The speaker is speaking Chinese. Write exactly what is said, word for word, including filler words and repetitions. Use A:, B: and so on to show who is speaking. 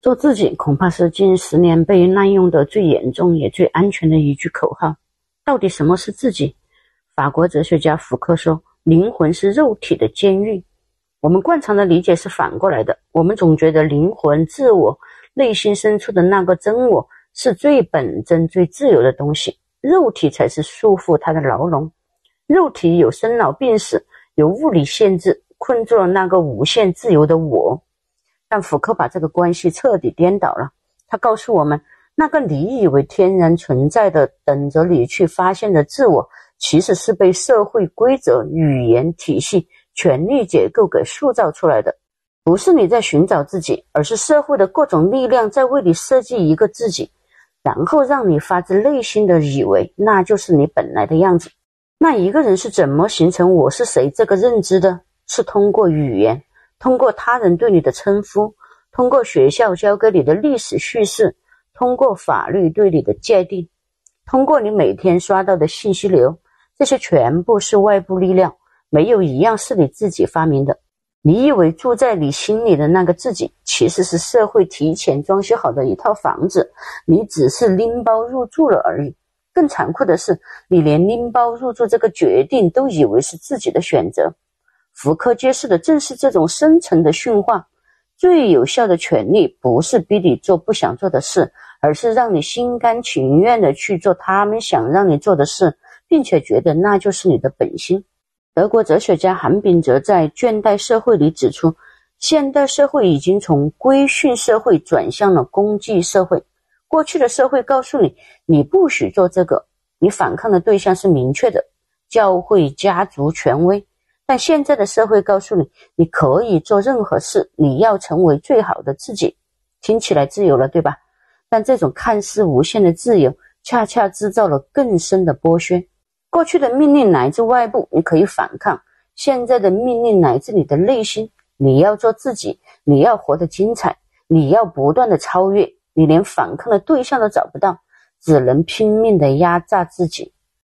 A: 做自己恐怕是近十年被滥用的最严重也最安全的一句口号。到底什么是自己？法国哲学家福柯说，灵魂是肉体的监狱。我们惯常的理解是反过来的，我们总觉得灵魂、自我、内心深处的那个真我是最本真、最自由的东西，肉体才是束缚它的牢笼。肉体有生老病死，有物理限制，困住了那个无限自由的我。但福柯把这个关系彻底颠倒了，他告诉我们，那个你以为天然存在的等着你去发现的自我，其实是被社会规则、语言体系、权力结构给塑造出来的。不是你在寻找自己，而是社会的各种力量在为你设计一个自己，然后让你发自内心的以为那就是你本来的样子。那一个人是怎么形成我是谁这个认知的？是通过语言，通过他人对你的称呼，通过学校教给你的历史叙事，通过法律对你的界定，通过你每天刷到的信息流，这些全部是外部力量，没有一样是你自己发明的。你以为住在你心里的那个自己，其实是社会提前装修好的一套房子，你只是拎包入住了而已。更残酷的是，你连拎包入住这个决定都以为是自己的选择。福柯揭示的正是这种深层的驯化。最有效的权利不是逼你做不想做的事，而是让你心甘情愿的去做他们想让你做的事，并且觉得那就是你的本心。德国哲学家韩炳哲在《倦怠社会》里指出，现代社会已经从规训社会转向了功绩社会。过去的社会告诉你，你不许做这个，你反抗的对象是明确的，教会、家族、权威。但现在的社会告诉你，你可以做任何事，你要成为最好的自己。听起来自由了，对吧？但这种看似无限的自由，恰恰制造了更深的剥削。过去的命令来自外部，你可以反抗；现在的命令来自你的内心，你要做自己，你要活得精彩，你要不断的超越，你连反抗的对象都找不到，只能拼命的压榨自己。